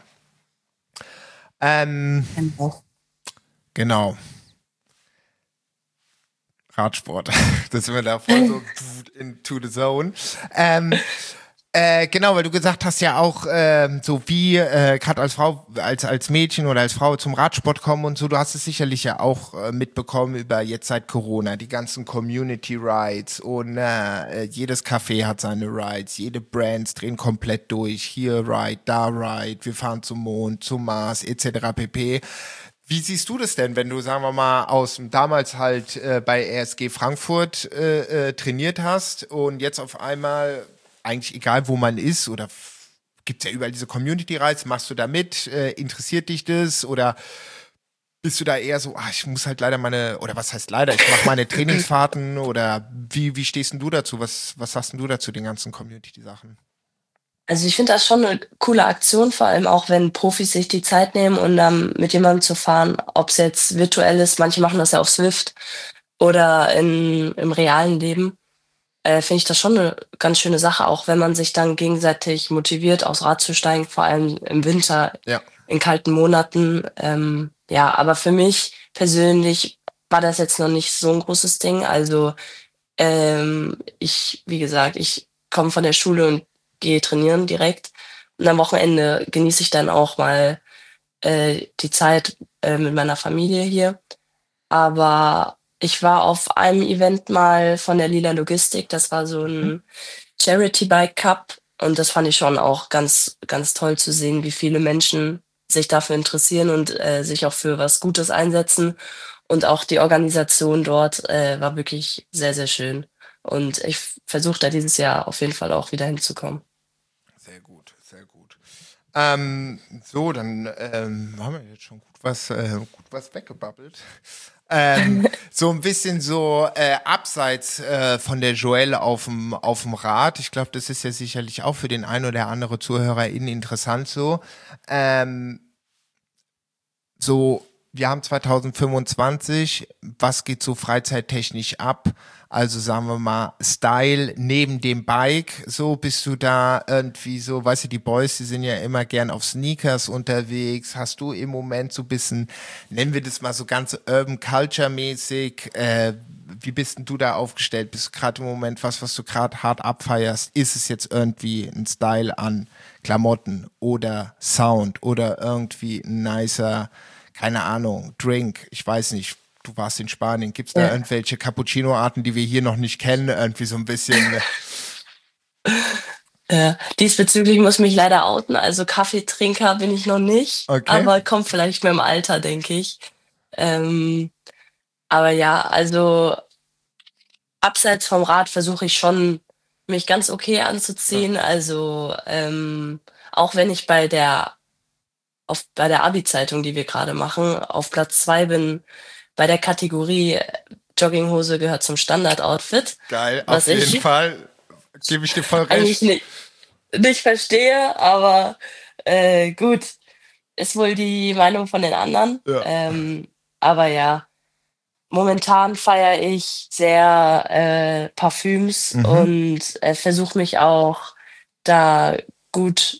Ähm,
Genau.
genau. Radsport. Das sind wir da voll so into the zone. Genau, weil du gesagt hast ja auch, so wie gerade als Frau, als Mädchen oder als Frau zum Radsport kommen und so, du hast es sicherlich ja auch mitbekommen über jetzt seit Corona, die ganzen Community Rides und jedes Café hat seine Rides, jede Brands drehen komplett durch, hier Ride, da Ride, wir fahren zum Mond, zum Mars etc. pp. Wie siehst du das denn, wenn du, sagen wir mal, aus dem damals halt bei RSG Frankfurt trainiert hast und jetzt auf einmal, eigentlich egal wo man ist, oder gibt es ja überall diese Community-Rides, machst du da mit, interessiert dich das oder bist du da eher so, ich muss halt leider meine, oder was heißt leider, ich mache meine Trainingsfahrten oder wie stehst denn du dazu? Was sagst denn du dazu, den ganzen Community-Sachen?
Also, ich finde das schon 'ne coole Aktion, vor allem auch, wenn Profis sich die Zeit nehmen, um dann mit jemandem zu fahren, ob's jetzt virtuell ist, manche machen das ja auf Zwift oder im realen Leben. Finde ich das schon 'ne ganz schöne Sache, auch wenn man sich dann gegenseitig motiviert, aufs Rad zu steigen, vor allem im Winter
Ja,
in kalten Monaten. Ja, aber für mich persönlich war das jetzt noch nicht so 'n großes Ding. Also, ich wie gesagt, ich komme von der Schule und gehe trainieren direkt und am Wochenende genieße ich dann auch mal, die Zeit, mit meiner Familie hier. Aber ich war auf einem Event mal von der Lila Logistik. Das war so
mhm.
'n Charity Bike Cup und das fand ich schon auch ganz, ganz toll zu sehen, wie viele Menschen sich dafür interessieren und, sich auch für was Gutes einsetzen. Und auch die Organisation dort, war wirklich sehr, sehr schön. Und ich versuche da dieses Jahr auf jeden Fall auch wieder hinzukommen.
Sehr gut, sehr gut. So, dann haben wir jetzt schon gut was weggebabbelt. So ein bisschen so abseits von der Joelle auf dem Rad. Ich glaube, das ist ja sicherlich auch für den ein oder andere ZuhörerInnen interessant so. Ähm, so, wir haben 2025, was geht so freizeittechnisch ab? Also sagen wir mal, Style neben dem Bike, so bist du da irgendwie so, weißt du, die Boys, die sind ja immer gern auf Sneakers unterwegs. Hast du im Moment so ein bisschen, nennen wir das mal so ganz Urban Culture mäßig, wie bist denn du da aufgestellt? Bist du gerade im Moment was du gerade hart abfeierst? Ist es jetzt irgendwie ein Style an Klamotten oder Sound oder irgendwie ein nicer, keine Ahnung, Drink? Ich weiß nicht. Du warst in Spanien. Gibt es da
Ja.
irgendwelche Cappuccino-Arten, die wir hier noch nicht kennen? Irgendwie so ein bisschen.
Diesbezüglich muss ich mich leider outen. Also Kaffeetrinker bin ich noch nicht,
Okay.
aber kommt vielleicht mit dem Alter, denke ich. Ähm, aber ja, also abseits vom Rad versuche ich schon, mich ganz okay
Ja,
anzuziehen. Also, auch wenn ich bei der Abi-Zeitung, die wir gerade machen, auf Platz 2 bin bei der Kategorie Jogginghose gehört zum Standard-Outfit,
geil,
was
auf jeden
ich
Fall. Gebe ich dir voll
eigentlich
recht.
nicht verstehe, aber, gut, ist wohl die Meinung von den anderen.
Ja.
Aber ja. momentan feiere ich sehr, Parfüms
Mhm.
und, versuche mich auch da gut,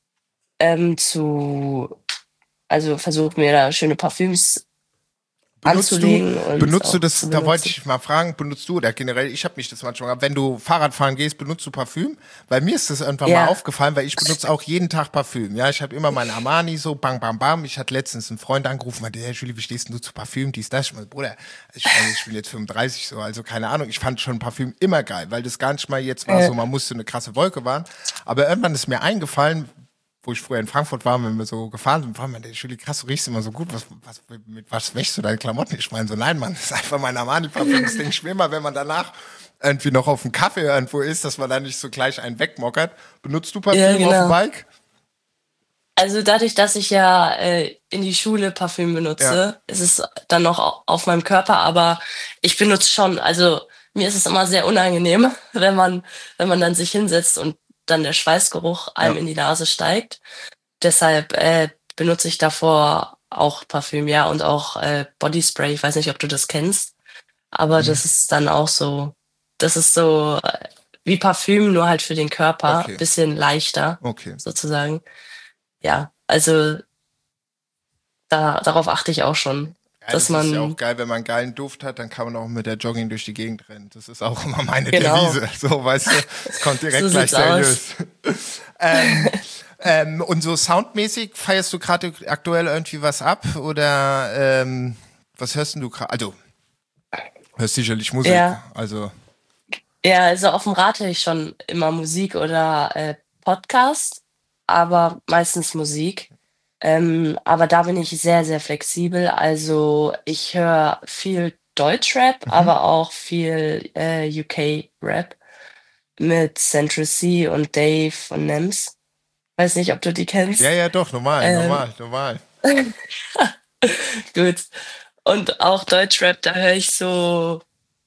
zu also, versuche mir da schöne Parfüms
Benutzt du,
anzulegen und
benutzt du
auch
das,
zu
da wollte
benutzen.
ich mal fragen, benutzt du oder generell, ich habe mich das manchmal gehabt, wenn du Fahrrad fahren gehst, benutzt du Parfüm? Bei mir ist das irgendwann mal
Ja,
aufgefallen, weil ich benutze auch jeden Tag Parfüm. Ja, ich habe immer mein Armani so, bam, bam, bam. Ich hatte letztens einen Freund angerufen, meinte, hey Julie, wie stehst denn du zu Parfüm, dies, das? Ich meine, Bruder, ich meine, ich bin jetzt 35 so, also keine Ahnung. Ich fand schon Parfüm immer geil, weil das gar nicht mal jetzt war so, man musste eine krasse Wolke wahren. Aber irgendwann ist mir eingefallen, wo ich früher in Frankfurt war, wenn wir so gefahren sind, war man, der Julie, krass, du riechst immer so gut, mit was wäschst du deine Klamotten? Ich meine so, nein, Mann, das ist einfach mein Armani-Parfüm, das denke ich mir immer, wenn man danach irgendwie noch auf dem Kaffee irgendwo ist, dass man da nicht so gleich einen wegmockert. Benutzt du
ja,
Parfüm auf dem
genau.
Bike?
Also, dadurch, dass ich ja, in die Schule Parfüm
Ja,
benutze, ist es dann noch auf meinem Körper, aber ich benutze schon also, mir ist es immer sehr unangenehm, wenn man dann sich hinsetzt und dann der Schweißgeruch einem
ja.
in die Nase steigt. Deshalb, benutze ich davor auch Parfüm, ja, und auch, Bodyspray. Ich weiß nicht, ob du das kennst, aber
Nee.
das ist so, wie Parfüm, nur halt für den Körper,
Okay,
bisschen leichter
okay.
sozusagen. Ja, also darauf achte ich auch schon,
Ja,
dass
das ist ja auch
man
geil, wenn man einen geilen Duft hat, dann kann man auch mit der Jogging durch die Gegend rennen. Das ist auch immer meine
genau,
Devise. So, weißt du, es kommt
so
direkt gleich
sieht's aus.
seriös. ähm, und so soundmäßig feierst du gerade aktuell irgendwie was ab oder was hörst denn du gerade? Also, hörst sicherlich Musik.
Ja,
Also,
ja, also auf dem Rad höre ich schon immer Musik oder, Podcast, aber meistens Musik. Aber da bin ich sehr, sehr flexibel. Also, ich höre viel Deutschrap,
mhm.
aber auch viel, UK-Rap mit Central C und Dave und Nems. Weiß nicht, ob du die
Ja,
kennst.
ja, doch, normal,
Ähm,
normal, normal.
gut. Und auch Deutschrap, da höre ich so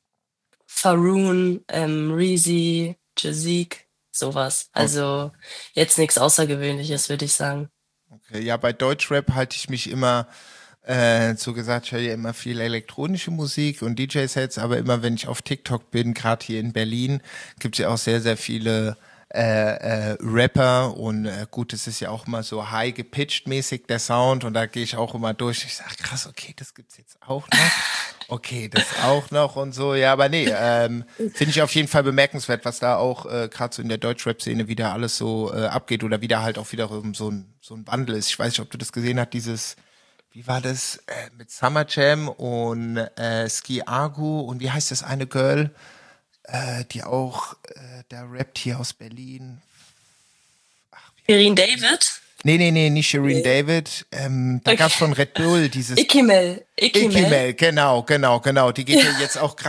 Faroon, Reezy, Jazeek, so was. Also, jetzt nix Außergewöhnliches, würde ich sagen.
Okay, ja, bei Deutschrap halte ich mich immer, so gesagt, ich höre ja immer viel elektronische Musik und DJ-Sets, aber immer wenn ich auf TikTok bin, gerade hier in Berlin, gibt es ja auch sehr, sehr viele Rapper und gut, es ist ja auch immer so high gepitcht mäßig der Sound und da gehe ich auch immer durch. Ich sage, krass, okay, das gibt's jetzt auch noch. Okay, das auch noch und so. Ja, aber nee, finde ich auf jeden Fall bemerkenswert, was da auch gerade so in der Deutschrap-Szene wieder alles so abgeht oder wieder halt auch wiederum so ein Wandel ist. Ich weiß nicht, ob du das gesehen hast, dieses, wie war das, mit Summer Jam und Ski Agu und wie heißt das eine Girl, die auch, der rappt hier aus Berlin. Ach, wie heißt
Shirin
die denn?
David?
Nee, nee, nee, nicht Shirin
Ne.
David. Da
Okay.
gab's von Red Bull dieses
Ikimel.
Ikimel, genau, genau, genau. Die geht
Ja.
ja jetzt auch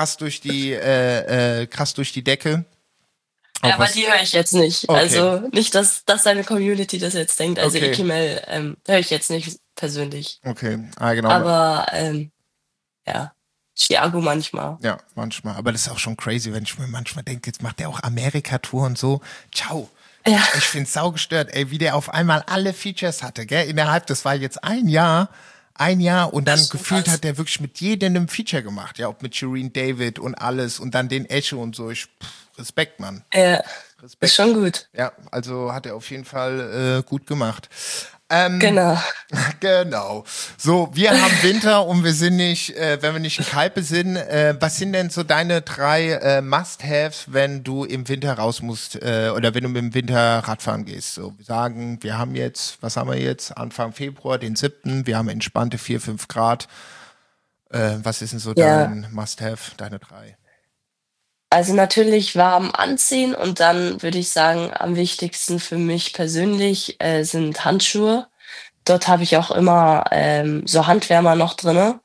krass durch die Decke.
Ja,
Auch
aber
was.
die höre ich jetzt nicht.
Okay,
Also, nicht, dass deine Community das jetzt denkt. Also,
okay,
Ikimel, höre ich jetzt nicht persönlich.
okay. Ah, genau.
Aber, ja, Chiago manchmal.
Ja, manchmal. Aber das ist auch schon crazy, wenn ich mir manchmal denke, jetzt macht der auch Amerika-Tour und so. Ciao.
Ja,
Ich find's saugestört, ey, wie der auf einmal alle Features hatte, gell? Innerhalb, das war jetzt ein Jahr und
das
dann
ist schon
gefühlt
krass.
hat der wirklich mit jedem ein Feature gemacht, ja, ob mit Shireen David und alles und dann den Echo und so. Respekt, Mann.
Ja, ist schon
Respekt.
gut.
Ja, also hat er auf jeden Fall gut gemacht. Ähm,
Genau.
genau. So, wir haben Winter und wir sind nicht, wenn wir nicht in Kalpe sind. Was sind denn so deine drei Must-Haves, wenn du im Winter raus musst oder wenn du mit dem Winter Radfahren gehst? So, wir sagen, wir haben jetzt, was haben wir jetzt? Anfang Februar, den 7. Wir haben entspannte 4, 5 Grad. Was ist denn so
Ja,
dein Must-Have, deine drei?
also natürlich warm anziehen und dann würde ich sagen, am wichtigsten für mich persönlich, sind Handschuhe. Dort habe ich auch immer, so Handwärmer noch drinne,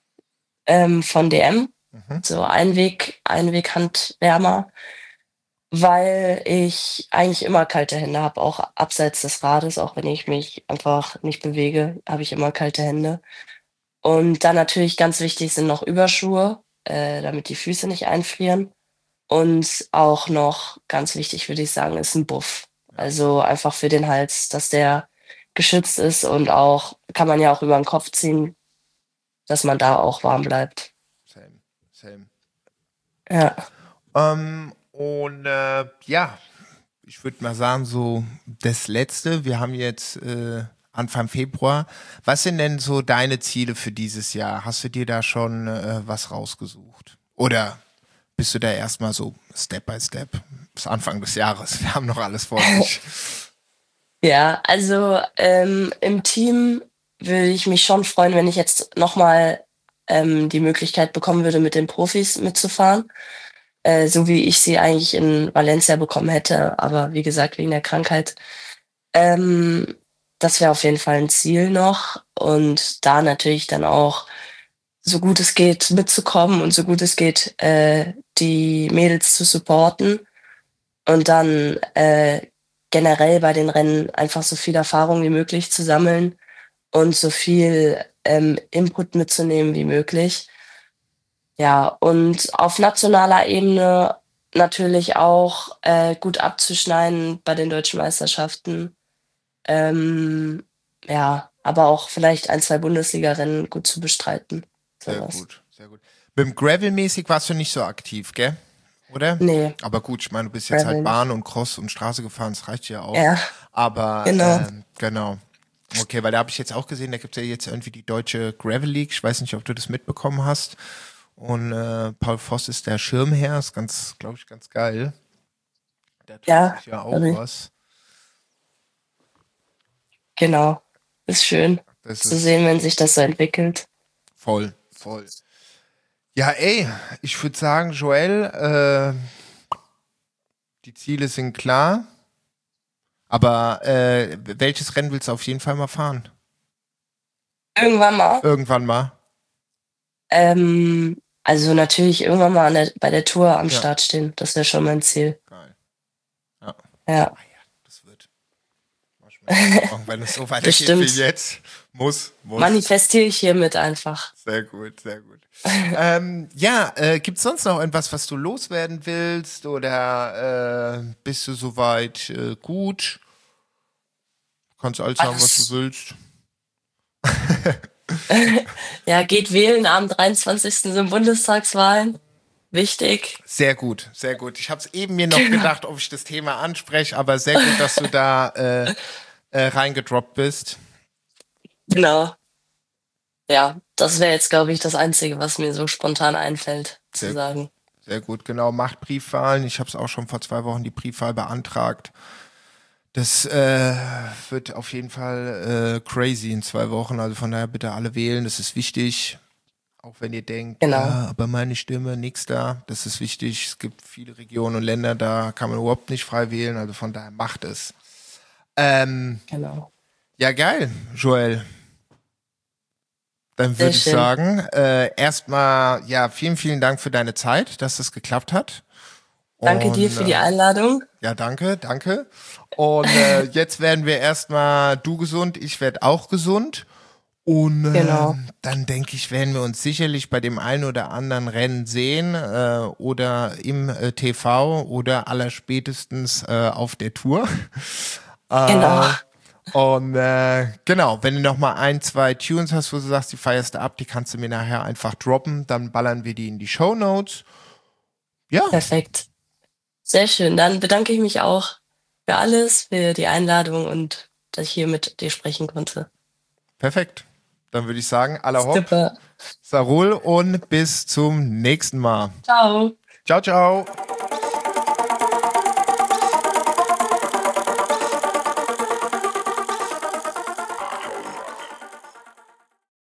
von DM,
Mhm.
so Einweg-Handwärmer, weil ich eigentlich immer kalte Hände habe, auch abseits des Rades, auch wenn ich mich einfach nicht bewege, habe ich immer kalte Hände. Und dann natürlich ganz wichtig sind noch Überschuhe, damit die Füße nicht einfrieren. Und auch noch ganz wichtig, würde ich sagen, ist 'n Buff.
Ja,
Also, einfach für den Hals, dass der geschützt ist und auch kann man ja auch über 'n Kopf ziehen, dass man da auch warm bleibt.
same.
Ja.
Ja, ich würde mal sagen, so das Letzte. Wir haben jetzt Anfang Februar. Was sind denn so deine Ziele für dieses Jahr? Hast du dir da schon was rausgesucht? Oder bist du da erstmal so Step by Step? Bis Anfang des Jahres. Wir haben noch alles vor sich.
Ja, also im Team würde ich mich schon freuen, wenn ich jetzt nochmal die Möglichkeit bekommen würde, mit den Profis mitzufahren. So wie ich sie eigentlich in Valencia bekommen hätte, aber wie gesagt, wegen der Krankheit. Ähm, Das wäre auf jeden Fall ein Ziel noch. Und da natürlich dann auch, so gut es geht, mitzukommen und so gut es geht, die Mädels zu supporten. Und dann generell bei den Rennen einfach so viel Erfahrung wie möglich zu sammeln und so viel Input mitzunehmen wie möglich. Ja, und auf nationaler Ebene natürlich auch gut abzuschneiden bei den deutschen Meisterschaften. Ähm, ja, aber auch vielleicht ein, zwei Bundesliga-Rennen gut zu bestreiten.
Sehr
Sowas.
gut, sehr gut. Beim Gravel-mäßig warst du nicht so aktiv, gell? Oder?
Nee,
Aber gut, ich meine, du bist jetzt
Gravel
halt Bahn
nicht.
und Cross und Straße gefahren, das reicht ja auch.
Ja,
Aber
genau.
genau. Okay, weil da habe ich jetzt auch gesehen, da gibt es ja jetzt irgendwie die deutsche Gravel League. Ich weiß nicht, ob du das mitbekommen hast. Und Paul Voss ist der Schirmherr, ist ganz, glaube ich, ganz geil. Da tut
Ja,
sich ja auch
sorry.
was.
Genau. Ist schön
Das
zu
ist
sehen, wenn sich das so entwickelt.
voll, voll. Ja, ey, ich würde sagen, Joel, die Ziele sind klar. Aber welches Rennen willst du auf jeden Fall mal fahren?
Irgendwann mal.
Irgendwann mal.
Also natürlich irgendwann mal bei der Tour am
Ja,
Start stehen. Das wäre schon mein Ziel.
geil. Ja.
Ja,
Ah ja, das wird. Mach ich mir keine Sorgen, wenn es so weitergeht wie
bestimmt.
jetzt. Muss.
Manifestiere ich hiermit einfach.
Sehr gut, sehr gut. Ja, gibt's sonst noch irgendwas, was du loswerden willst? Oder bist du soweit gut? Kannst alles sagen, was du
Alles.
willst.
Ja, geht wählen. Am 23. sind Bundestagswahlen. Wichtig.
Sehr gut, sehr gut. Ich habe es eben mir noch
Genau.
gedacht, ob ich das Thema anspreche, aber sehr gut, dass du da reingedroppt bist.
Genau. Ja, das wäre jetzt, glaube ich, das Einzige, was mir so spontan einfällt zu
Sehr,
sagen.
sehr gut, genau. Macht Briefwahlen. Ich habe es auch schon vor 2 Wochen die Briefwahl beantragt. Das wird auf jeden Fall crazy in 2 Wochen. Also von daher bitte alle wählen. Das ist wichtig. Auch wenn ihr denkt,
Genau,
ja, aber meine Stimme, nix da. Das ist wichtig. Es gibt viele Regionen und Länder, da kann man überhaupt nicht frei wählen. Also von daher macht es. Ähm,
genau.
ja, geil, Joel. Dann
Sehr
würde ich
schön.
sagen, erstmal, ja, vielen, vielen Dank für deine Zeit, dass das geklappt hat.
Danke dir
Und
für die Einladung.
ja, danke, danke. Und jetzt werden wir erstmal du gesund, ich werde auch gesund. Und
Genau.
dann denke ich, werden wir uns sicherlich bei dem einen oder anderen Rennen sehen oder im TV oder allerspätestens auf der Tour.
Genau.
Und genau, wenn du noch mal ein, zwei Tunes hast, wo du sagst, die feierst du ab, die kannst du mir nachher einfach droppen, dann ballern wir die in die Shownotes. Ja,
Perfekt. Sehr schön. Dann bedanke ich mich auch für alles, für die Einladung und dass ich hier mit dir sprechen konnte.
perfekt. Dann würde ich sagen, aller Hopp,
Super.
Sarul und bis zum nächsten Mal.
Ciao.
Ciao, ciao.